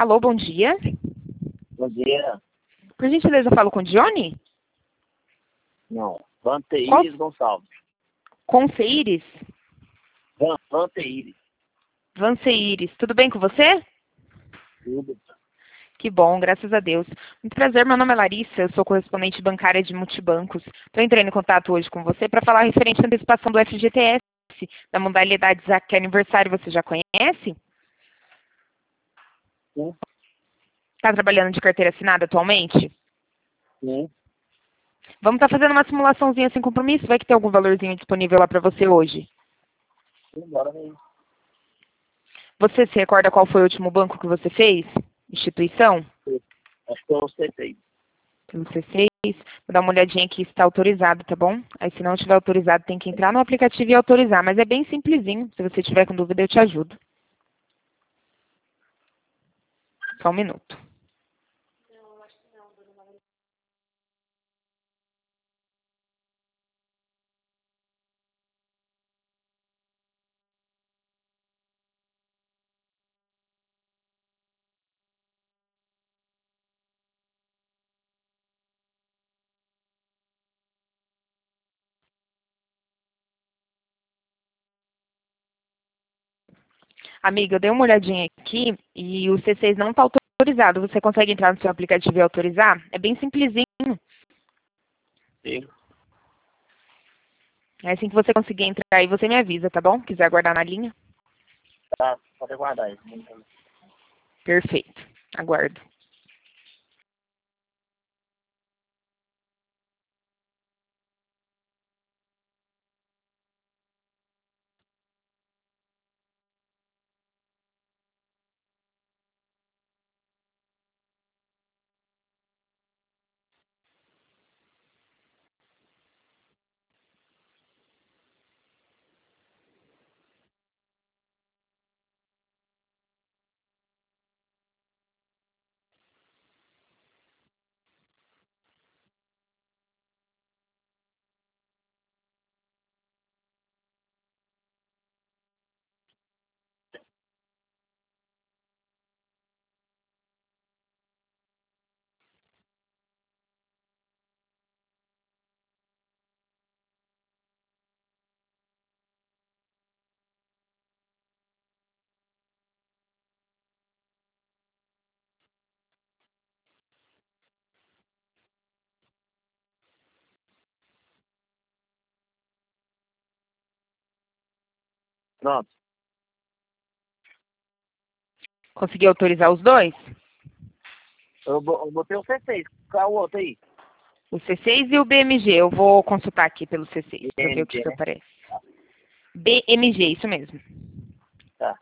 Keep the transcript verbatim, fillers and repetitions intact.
Alô, bom dia. Bom dia. Por gentileza, eu falo com o Johnny? Não. Vanteíris Qual? Gonçalves. Conceires? Van, Vanteíris. Vanceires. Tudo bem com você? Tudo. Que bom, graças a Deus. Muito prazer, meu nome é Larissa, eu sou correspondente bancária de multibancos. Estou entrando em contato hoje com você para falar referente à antecipação do F G T S, da modalidade Zac Aniversário, você já conhece? Sim. Está trabalhando de carteira assinada atualmente? Sim. Vamos estar fazendo uma simulaçãozinha sem compromisso, vai que tem algum valorzinho disponível lá para você hoje. Sim, bora aí. Você se recorda qual foi o último banco que você fez? Instituição? Acho que eu C seis. Pelo C seis. Vou dar uma olhadinha aqui se está autorizado, tá bom? Aí se não estiver autorizado, tem que entrar no aplicativo e autorizar. Mas é bem simplesinho. Se você tiver com dúvida, eu te ajudo. Só um minuto. Amiga, eu dei uma olhadinha aqui e o C seis não está autorizado. Você consegue entrar no seu aplicativo e autorizar? É bem simplesinho. Sim. É assim que você conseguir entrar aí, você me avisa, tá bom? Quiser aguardar na linha? Tá, pode guardar isso. Perfeito. Aguardo. Pronto. Conseguiu autorizar os dois? Eu, bo- eu botei o C seis. Qual é o outro aí? O C seis e o B M G. Eu vou consultar aqui pelo C seis para ver o que, B M G, que né? aparece. B M G, isso mesmo. Tá.